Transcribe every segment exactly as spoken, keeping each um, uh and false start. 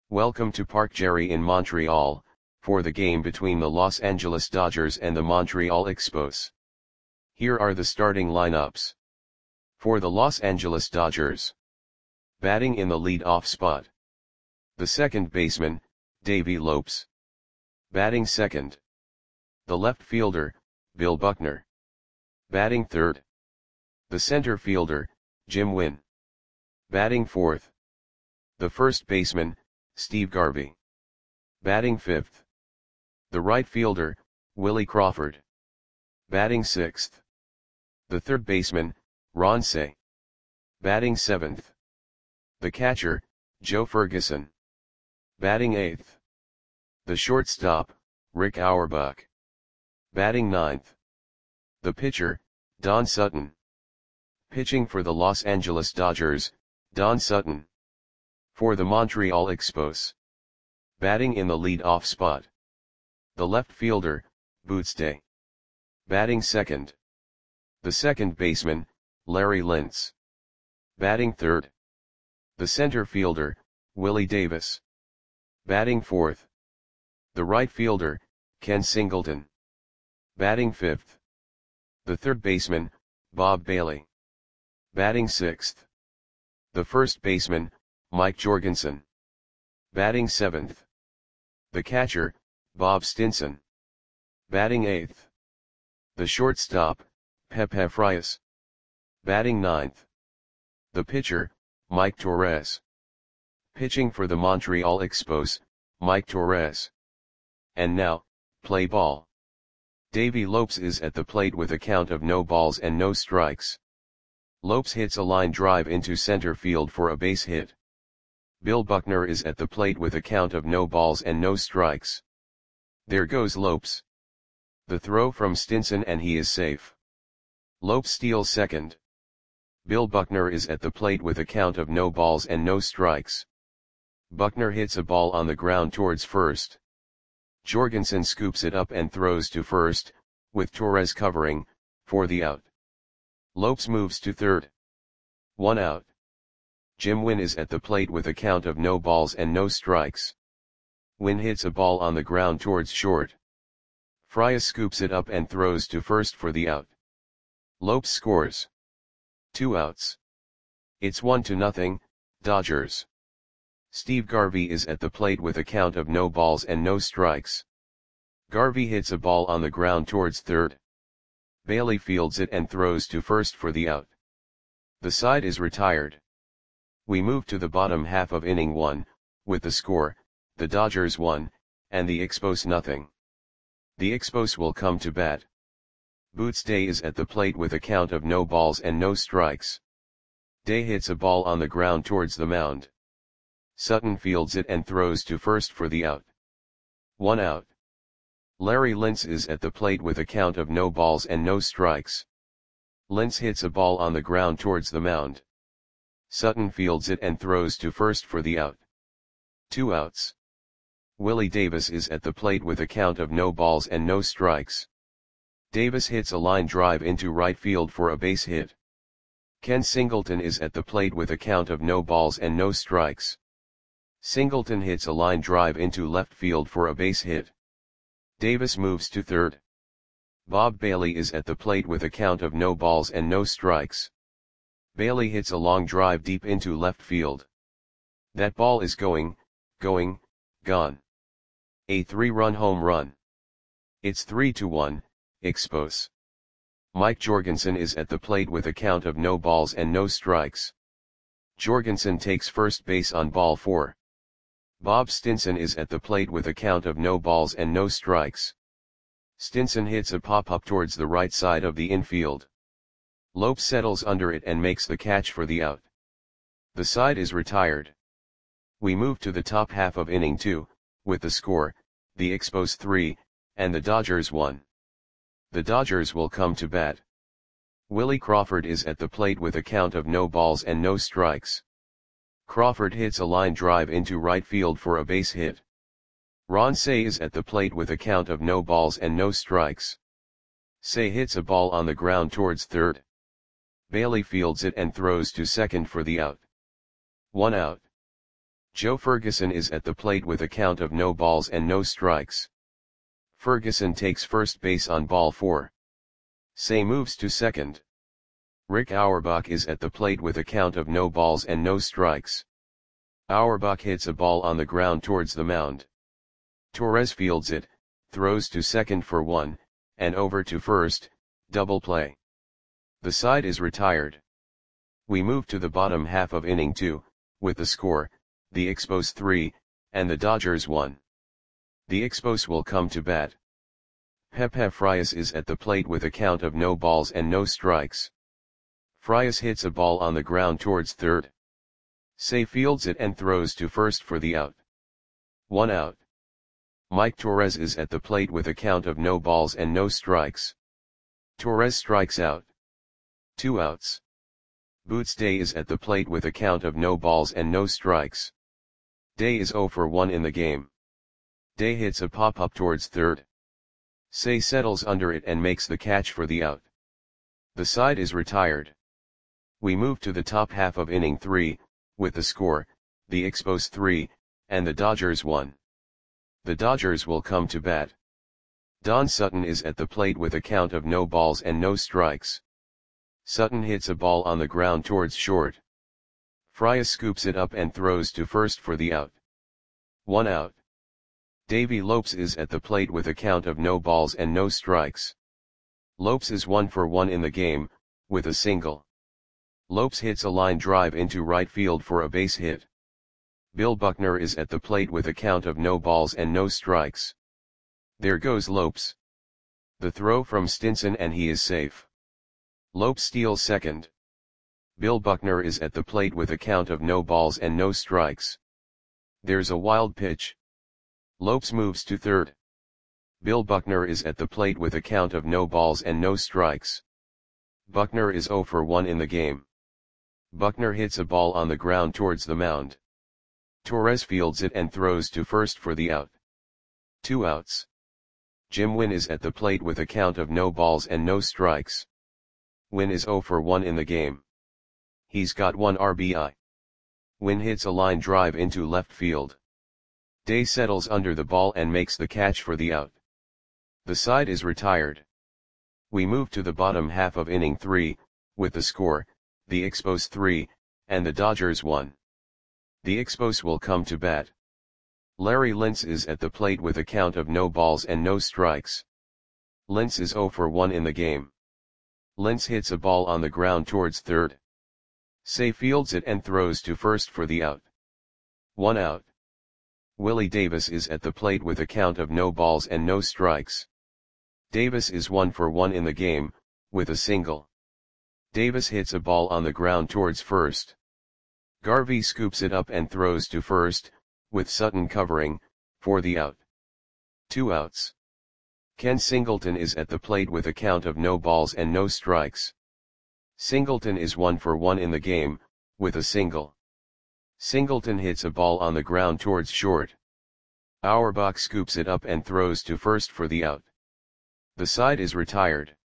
Welcome to Parc Jerry in Montreal, for the game between the Los Angeles Dodgers and the Montreal Expos. Here are the starting lineups. For the Los Angeles Dodgers. Batting in the lead-off spot. The second baseman, Davey Lopes. Batting second. The left fielder, Bill Buckner. Batting third. The center fielder, Jim Wynn. Batting fourth. The first baseman, Steve Garvey. Batting fifth. The right fielder, Willie Crawford. Batting sixth. The third baseman, Ron Cey. Batting seventh. The catcher, Joe Ferguson. Batting eighth. The shortstop, Rick Auerbach. Batting ninth. The pitcher, Don Sutton. Pitching for the Los Angeles Dodgers, Don Sutton. For the Montreal Expos. Batting in the lead-off spot. The left fielder, Boots Day. Batting second. The second baseman, Larry Lintz. Batting third. The center fielder, Willie Davis. Batting fourth. The right fielder, Ken Singleton. Batting fifth. The third baseman, Bob Bailey. Batting sixth. The first baseman, Mike Jorgensen. Batting seventh. The catcher, Bob Stinson. Batting eighth. The shortstop, Pepe Frias. Batting ninth. The pitcher, Mike Torres. Pitching for the Montreal Expos, Mike Torres. And now, play ball. Davey Lopes is at the plate with a count of no balls and no strikes. Lopes hits a line drive into center field for a base hit. Bill Buckner is at the plate with a count of no balls and no strikes. There goes Lopes. The throw from Stinson and he is safe. Lopes steals second. Bill Buckner is at the plate with a count of no balls and no strikes. Buckner hits a ball on the ground towards first. Jorgensen scoops it up and throws to first, with Torres covering, for the out. Lopes moves to third. One out. Jim Wynn is at the plate with a count of no balls and no strikes. Wynn hits a ball on the ground towards short. Frias scoops it up and throws to first for the out. Lopes scores. Two outs. It's one to nothing, Dodgers. Steve Garvey is at the plate with a count of no balls and no strikes. Garvey hits a ball on the ground towards third. Bailey fields it and throws to first for the out. The side is retired. We move to the bottom half of inning one, with the score, the Dodgers one, and the Expos nothing. The Expos will come to bat. Boots Day is at the plate with a count of no balls and no strikes. Day hits a ball on the ground towards the mound. Sutton fields it and throws to first for the out. One out. Larry Lintz is at the plate with a count of no balls and no strikes. Lintz hits a ball on the ground towards the mound. Sutton fields it and throws to first for the out. Two outs. Willie Davis is at the plate with a count of no balls and no strikes. Davis hits a line drive into right field for a base hit. Ken Singleton is at the plate with a count of no balls and no strikes. Singleton hits a line drive into left field for a base hit. Davis moves to third. Bob Bailey is at the plate with a count of no balls and no strikes. Bailey hits a long drive deep into left field. That ball is going, going, gone. A three-run home run. It's three to one, Expos. Mike Jorgensen is at the plate with a count of no balls and no strikes. Jorgensen takes first base on ball four. Bob Stinson is at the plate with a count of no balls and no strikes. Stinson hits a pop-up towards the right side of the infield. Lopes settles under it and makes the catch for the out. The side is retired. We move to the top half of inning two, with the score, the Expos three, and the Dodgers one. The Dodgers will come to bat. Willie Crawford is at the plate with a count of no balls and no strikes. Crawford hits a line drive into right field for a base hit. Ron Cey is at the plate with a count of no balls and no strikes. Cey hits a ball on the ground towards third. Bailey fields it and throws to second for the out. One out. Joe Ferguson is at the plate with a count of no balls and no strikes. Ferguson takes first base on ball four. Say moves to second. Rick Auerbach is at the plate with a count of no balls and no strikes. Auerbach hits a ball on the ground towards the mound. Torres fields it, throws to second for one, and over to first, double play. The side is retired. We move to the bottom half of inning two, with the score, the Expos three, and the Dodgers one. The Expos will come to bat. Pepe Frias is at the plate with a count of no balls and no strikes. Frias hits a ball on the ground towards third. Say fields it and throws to first for the out. One out. Mike Torres is at the plate with a count of no balls and no strikes. Torres strikes out. Two outs. Boots Day is at the plate with a count of no balls and no strikes. Day is zero for one in the game. Day hits a pop-up towards third. Say settles under it and makes the catch for the out. The side is retired. We move to the top half of inning three, with the score, the Expos three, and the Dodgers one. The Dodgers will come to bat. Don Sutton is at the plate with a count of no balls and no strikes. Sutton hits a ball on the ground towards short. Frias scoops it up and throws to first for the out. One out. Davey Lopes is at the plate with a count of no balls and no strikes. Lopes is one for one in the game, with a single. Lopes hits a line drive into right field for a base hit. Bill Buckner is at the plate with a count of no balls and no strikes. There goes Lopes. The throw from Stinson and he is safe. Lopes steals second. Bill Buckner is at the plate with a count of no balls and no strikes. There's a wild pitch. Lopes moves to third. Bill Buckner is at the plate with a count of no balls and no strikes. Buckner is zero for one in the game. Buckner hits a ball on the ground towards the mound. Torres fields it and throws to first for the out. Two outs. Jim Wynn is at the plate with a count of no balls and no strikes. Wynn is zero for one in the game. He's got one R B I. Wynn hits a line drive into left field. Day settles under the ball and makes the catch for the out. The side is retired. We move to the bottom half of inning three, with the score, the Expos three, and the Dodgers one. The Expos will come to bat. Larry Lintz is at the plate with a count of no balls and no strikes. Lintz is zero for one in the game. Lintz hits a ball on the ground towards third. Say fields it and throws to first for the out. One out. Willie Davis is at the plate with a count of no balls and no strikes. Davis is one for one in the game, with a single. Davis hits a ball on the ground towards first. Garvey scoops it up and throws to first, with Sutton covering, for the out. Two outs. Ken Singleton is at the plate with a count of no balls and no strikes. Singleton is one for one in the game, with a single. Singleton hits a ball on the ground towards short. Auerbach scoops it up and throws to first for the out. The side is retired.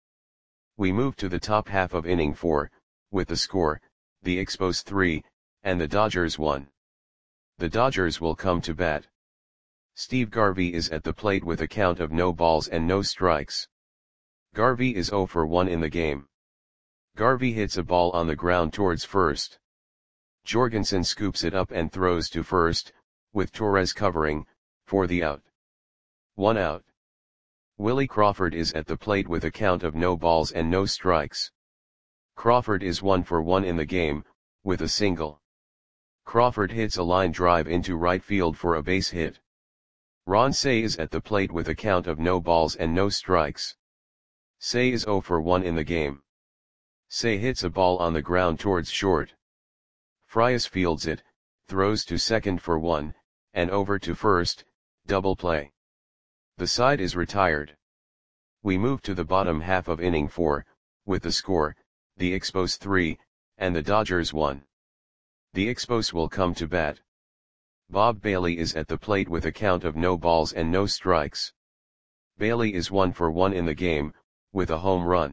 We move to the top half of inning four, with the score, the Expos three, and the Dodgers one. The Dodgers will come to bat. Steve Garvey is at the plate with a count of no balls and no strikes. Garvey is zero for one in the game. Garvey hits a ball on the ground towards first. Jorgensen scoops it up and throws to first, with Torres covering, for the out. One out. Willie Crawford is at the plate with a count of no balls and no strikes. Crawford is one for one in the game, with a single. Crawford hits a line drive into right field for a base hit. Ron Cey is at the plate with a count of no balls and no strikes. Cey is zero for one in the game. Cey hits a ball on the ground towards short. Frias fields it, throws to second for one, and over to first, double play. The side is retired. We move to the bottom half of inning four, with the score, the Expos three, and the Dodgers one. The Expos will come to bat. Bob Bailey is at the plate with a count of no balls and no strikes. Bailey is one for one in the game, with a home run.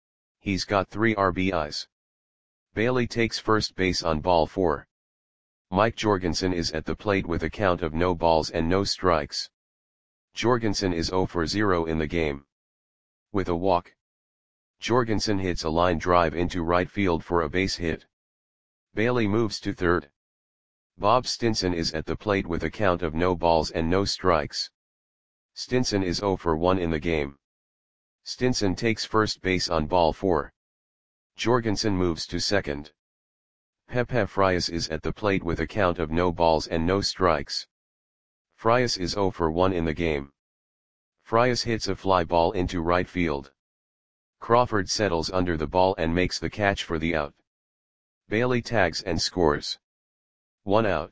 He's got three R B Is. Bailey takes first base on ball four. Mike Jorgensen is at the plate with a count of no balls and no strikes. Jorgensen is zero for zero in the game. With a walk, Jorgensen hits a line drive into right field for a base hit. Bailey moves to third. Bob Stinson is at the plate with a count of no balls and no strikes. Stinson is zero for one in the game. Stinson takes first base on ball four. Jorgensen moves to second. Pepe Frias is at the plate with a count of no balls and no strikes. Frias is zero for one in the game. Frias hits a fly ball into right field. Crawford settles under the ball and makes the catch for the out. Bailey tags and scores. One out.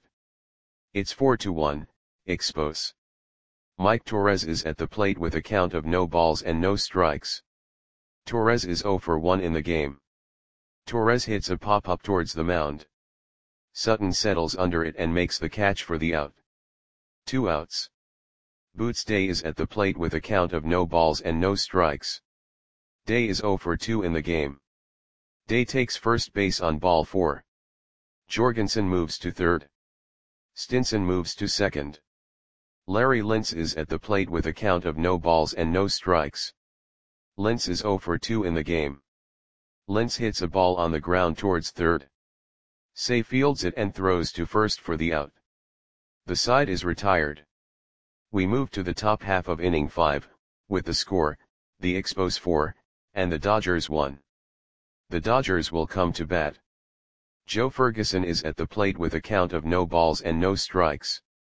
It's four to one, Expos. Mike Torres is at the plate with a count of no balls and no strikes. Torres is zero for one in the game. Torres hits a pop-up towards the mound. Sutton settles under it and makes the catch for the out. Two outs. Boots Day is at the plate with a count of no balls and no strikes. Day is zero for two in the game. Day takes first base on ball four. Jorgensen moves to third. Stinson moves to second. Larry Lintz is at the plate with a count of no balls and no strikes. Lintz is zero for two in the game. Lintz hits a ball on the ground towards third. Say fields it and throws to first for the out. The side is retired. We move to the top half of inning five, with the score, the Expos four, and the Dodgers one. The Dodgers will come to bat. Joe Ferguson is at the plate with a count of no balls and no strikes.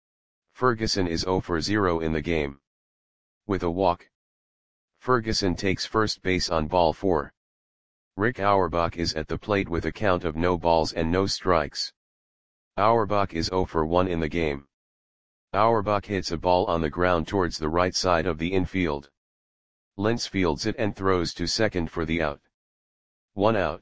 Ferguson is zero for zero in the game. With a walk, Ferguson takes first base on ball four. Rick Auerbach is at the plate with a count of no balls and no strikes. Auerbach is zero for one in the game. Auerbach hits a ball on the ground towards the right side of the infield. Lintz fields it and throws to second for the out. One out.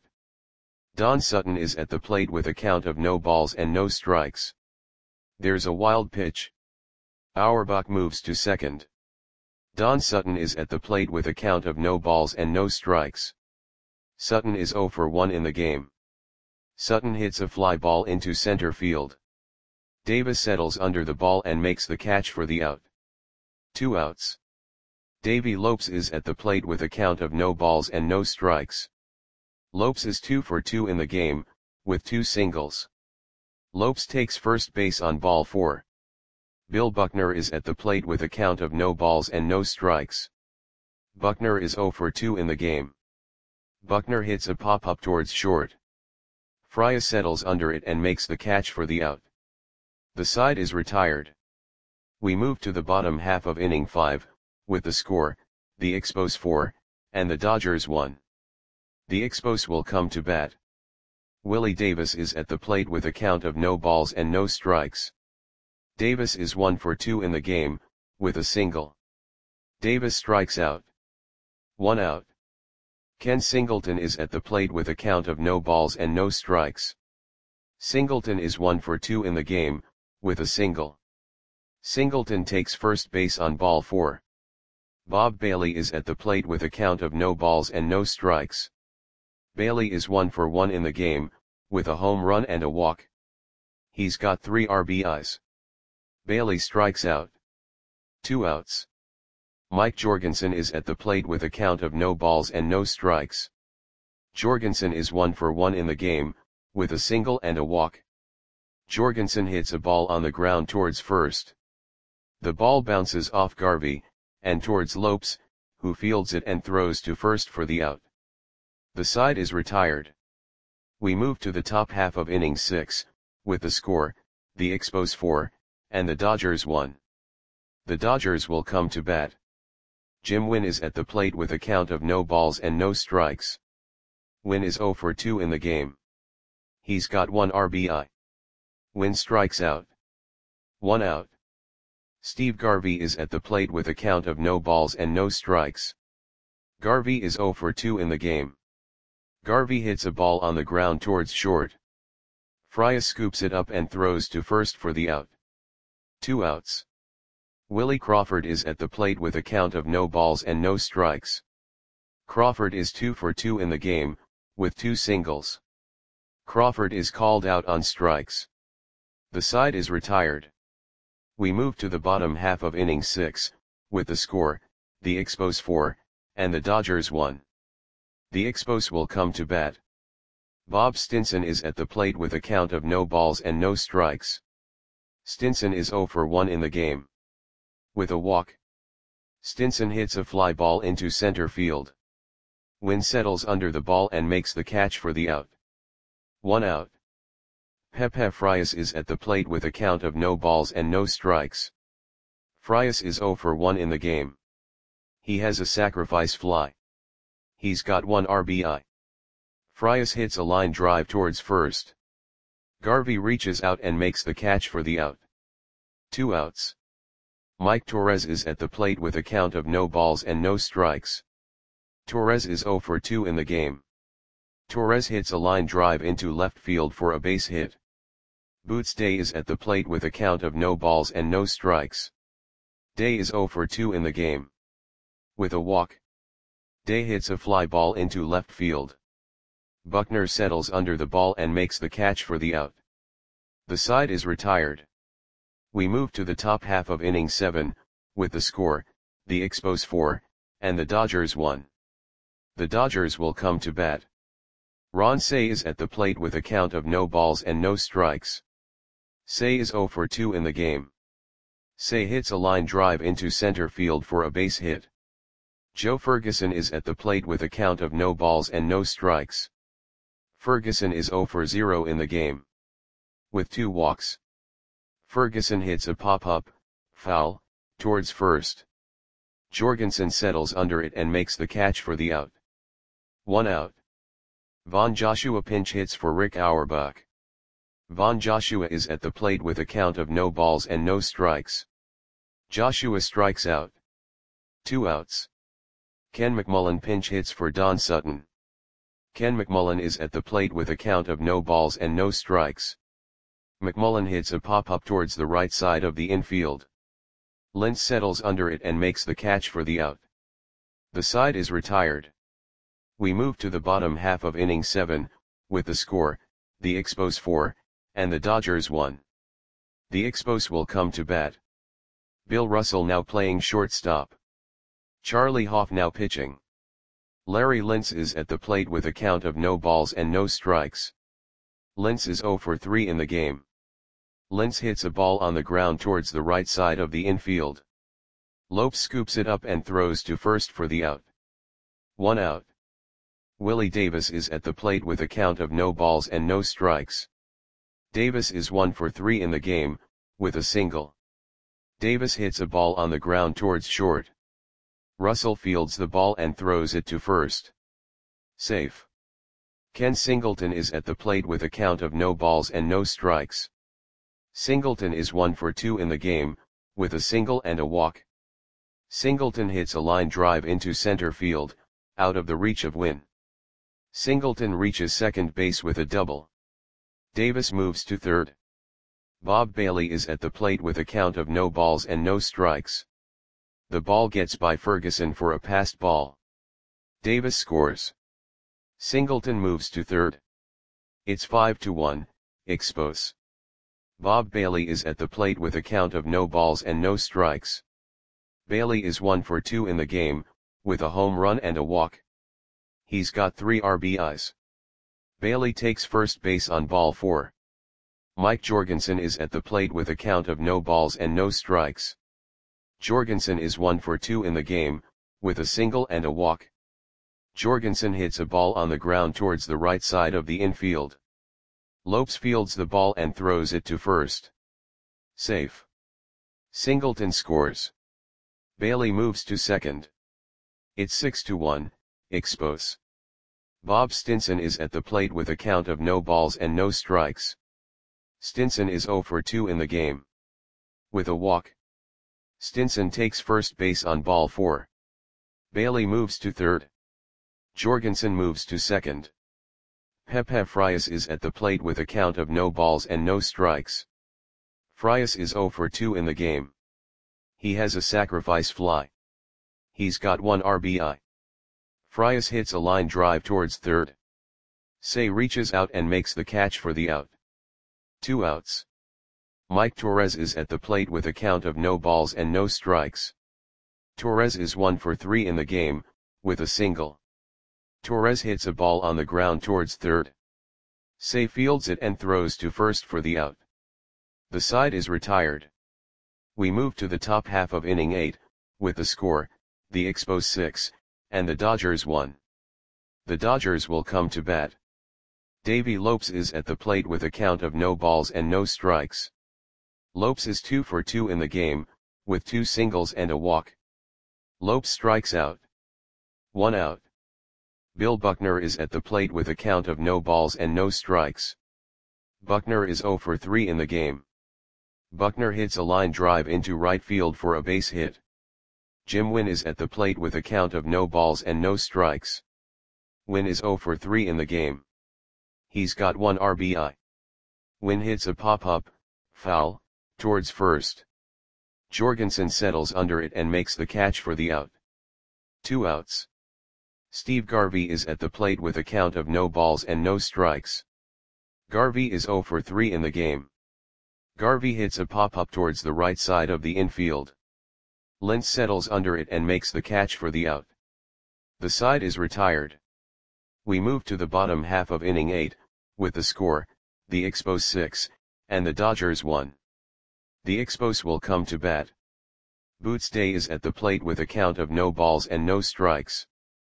Don Sutton is at the plate with a count of no balls and no strikes. There's a wild pitch. Auerbach moves to second. Don Sutton is at the plate with a count of no balls and no strikes. Sutton is zero for one in the game. Sutton hits a fly ball into center field. Davis settles under the ball and makes the catch for the out. Two outs. Davey Lopes is at the plate with a count of no balls and no strikes. Lopes is two for two in the game, with two singles. Lopes takes first base on ball four. Bill Buckner is at the plate with a count of no balls and no strikes. Buckner is zero for two in the game. Buckner hits a pop-up towards short. Frias settles under it and makes the catch for the out. The side is retired. We move to the bottom half of inning five, with the score, the Expos four, and the Dodgers one. The Expos will come to bat. Willie Davis is at the plate with a count of no balls and no strikes. Davis is one for two in the game, with a single. Davis strikes out. One out. Ken Singleton is at the plate with a count of no balls and no strikes. Singleton is one for two in the game, with a single. Singleton takes first base on ball four. Bob Bailey is at the plate with a count of no balls and no strikes. Bailey is one for one in the game, with a home run and a walk. He's got three R B Is. Bailey strikes out. Two outs. Mike Jorgensen is at the plate with a count of no balls and no strikes. Jorgensen is one for one in the game, with a single and a walk. Jorgensen hits a ball on the ground towards first. The ball bounces off Garvey, and towards Lopes, who fields it and throws to first for the out. The side is retired. We move to the top half of inning six, with the score, the Expos four, and the Dodgers one. The Dodgers will come to bat. Jim Wynn is at the plate with a count of no balls and no strikes. Wynn is zero for two in the game. He's got one R B I. Wynn strikes out. One out. Steve Garvey is at the plate with a count of no balls and no strikes. Garvey is zero for two in the game. Garvey hits a ball on the ground towards short. Frias scoops it up and throws to first for the out. Two outs. Willie Crawford is at the plate with a count of no balls and no strikes. Crawford is two for two in the game, with two singles. Crawford is called out on strikes. The side is retired. We move to the bottom half of inning six, with the score, the Expos four, and the Dodgers one. The Expos will come to bat. Bob Stinson is at the plate with a count of no balls and no strikes. Stinson is oh for one in the game. With a walk, Stinson hits a fly ball into center field. Wynn settles under the ball and makes the catch for the out. One out. Pepe Frias is at the plate with a count of no balls and no strikes. Frias is oh for one in the game. He has a sacrifice fly. He's got one R B I. Frias hits a line drive towards first. Garvey reaches out and makes the catch for the out. Two outs. Mike Torres is at the plate with a count of no balls and no strikes. Torres is oh for two in the game. Torres hits a line drive into left field for a base hit. Boots Day is at the plate with a count of no balls and no strikes. Day is oh for two in the game. With a walk, Day hits a fly ball into left field. Buckner settles under the ball and makes the catch for the out. The side is retired. We move to the top half of inning seven, with the score, the Expos four, and the Dodgers one. The Dodgers will come to bat. Ron Cey is at the plate with a count of no balls and no strikes. Cey is oh for two in the game. Cey hits a line drive into center field for a base hit. Joe Ferguson is at the plate with a count of no balls and no strikes. Ferguson is oh for zero in the game. With two walks, Ferguson hits a pop-up, foul, towards first. Jorgensen settles under it and makes the catch for the out. One out. Von Joshua pinch hits for Rick Auerbach. Von Joshua is at the plate with a count of no balls and no strikes. Joshua strikes out. Two outs. Ken McMullen pinch hits for Don Sutton. Ken McMullen is at the plate with a count of no balls and no strikes. McMullen hits a pop-up towards the right side of the infield. Lentz settles under it and makes the catch for the out. The side is retired. We move to the bottom half of inning seven, with the score, the Expos four, and the Dodgers one. The Expos will come to bat. Bill Russell now playing shortstop. Charlie Hoff now pitching. Larry Lentz is at the plate with a count of no balls and no strikes. Lentz is oh for three in the game. Lentz hits a ball on the ground towards the right side of the infield. Lopes scoops it up and throws to first for the out. One out. Willie Davis is at the plate with a count of no balls and no strikes. Davis is one for three in the game, with a single. Davis hits a ball on the ground towards short. Russell fields the ball and throws it to first. Safe. Ken Singleton is at the plate with a count of no balls and no strikes. Singleton is one for two in the game, with a single and a walk. Singleton hits a line drive into center field, out of the reach of Wynn. Singleton reaches second base with a double. Davis moves to third. Bob Bailey is at the plate with a count of no balls and no strikes. The ball gets by Ferguson for a passed ball. Davis scores. Singleton moves to third. It's five to one, Expos. Bob Bailey is at the plate with a count of no balls and no strikes. Bailey is one for two in the game, with a home run and a walk. He's got three R B Is. Bailey takes first base on ball four. Mike Jorgensen is at the plate with a count of no balls and no strikes. Jorgensen is one for two in the game, with a single and a walk. Jorgensen hits a ball on the ground towards the right side of the infield. Lopes fields the ball and throws it to first. Safe. Singleton scores. Bailey moves to second. It's six to one, Expos. Bob Stinson is at the plate with a count of no balls and no strikes. Stinson is oh for two in the game. With a walk, Stinson takes first base on ball four. Bailey moves to third. Jorgensen moves to second. Pepe Frias is at the plate with a count of no balls and no strikes. Frias is oh for two in the game. He has a sacrifice fly. He's got one R B I. Frias hits a line drive towards third. Cey reaches out and makes the catch for the out. Two outs. Mike Torres is at the plate with a count of no balls and no strikes. Torres is one for three in the game, with a single. Torres hits a ball on the ground towards third. Say fields it and throws to first for the out. The side is retired. We move to the top half of inning eight, with the score, the Expos six, and the Dodgers one. The Dodgers will come to bat. Davey Lopes is at the plate with a count of no balls and no strikes. Lopes is two for two in the game, with two singles and a walk. Lopes strikes out. One out. Bill Buckner is at the plate with a count of no balls and no strikes. Buckner is zero for three in the game. Buckner hits a line drive into right field for a base hit. Jim Wynn is at the plate with a count of no balls and no strikes. Wynn is zero for three in the game. He's got one R B I. Wynn hits a pop-up, foul, towards first. Jorgensen settles under it and makes the catch for the out. Two outs. Steve Garvey is at the plate with a count of no balls and no strikes. Garvey is zero for three in the game. Garvey hits a pop-up towards the right side of the infield. Lentz settles under it and makes the catch for the out. The side is retired. We move to the bottom half of inning eight, with the score, the Expos six, and the Dodgers one. The Expos will come to bat. Boots Day is at the plate with a count of no balls and no strikes.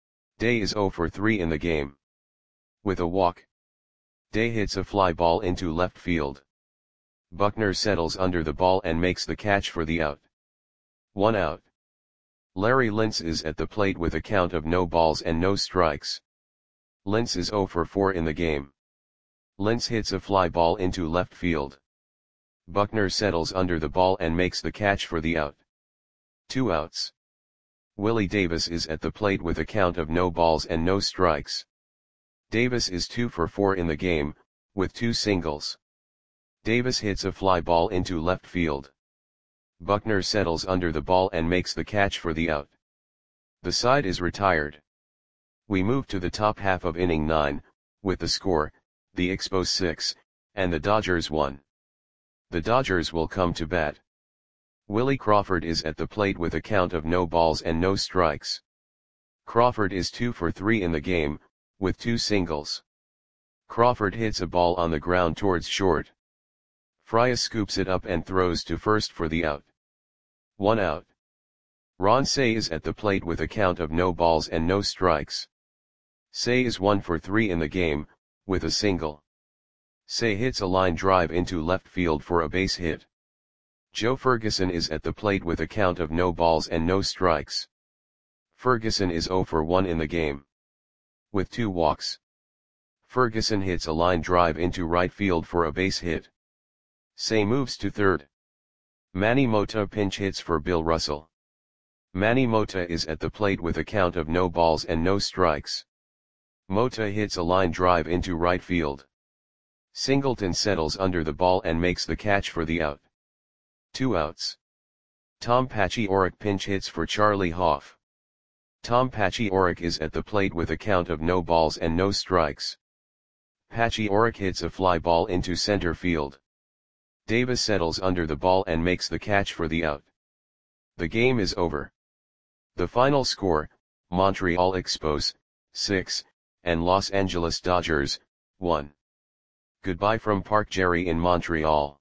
Day is zero for three in the game. With a walk. Day hits a fly ball into left field. Buckner settles under the ball and makes the catch for the out. One out. Larry Lentz is at the plate with a count of no balls and no strikes. Lentz is zero for four in the game. Lentz hits a fly ball into left field. Buckner settles under the ball and makes the catch for the out. Two outs. Willie Davis is at the plate with a count of no balls and no strikes. Davis is two for four in the game, with two singles. Davis hits a fly ball into left field. Buckner settles under the ball and makes the catch for the out. The side is retired. We move to the top half of inning nine, with the score, the Expos six, and the Dodgers one. The Dodgers will come to bat. Willie Crawford is at the plate with a count of no balls and no strikes. Crawford is two for three in the game, with two singles. Crawford hits a ball on the ground towards short. Frias scoops it up and throws to first for the out. One out. Ron Cey is at the plate with a count of no balls and no strikes. Cey is one for three in the game, with a single. Cey hits a line drive into left field for a base hit. Joe Ferguson is at the plate with a count of no balls and no strikes. Ferguson is zero for one in the game. With two walks. Ferguson hits a line drive into right field for a base hit. Cey moves to third. Manny Mota pinch hits for Bill Russell. Manny Mota is at the plate with a count of no balls and no strikes. Mota hits a line drive into right field. Singleton settles under the ball and makes the catch for the out. Two outs. Tom Paciorek pinch hits for Charlie Hoff. Tom Paciorek is at the plate with a count of no balls and no strikes. Paciorek hits a fly ball into center field. Davis settles under the ball and makes the catch for the out. The game is over. The final score, Montreal Expos, six, and Los Angeles Dodgers, one. Goodbye from Park Jerry in Montreal.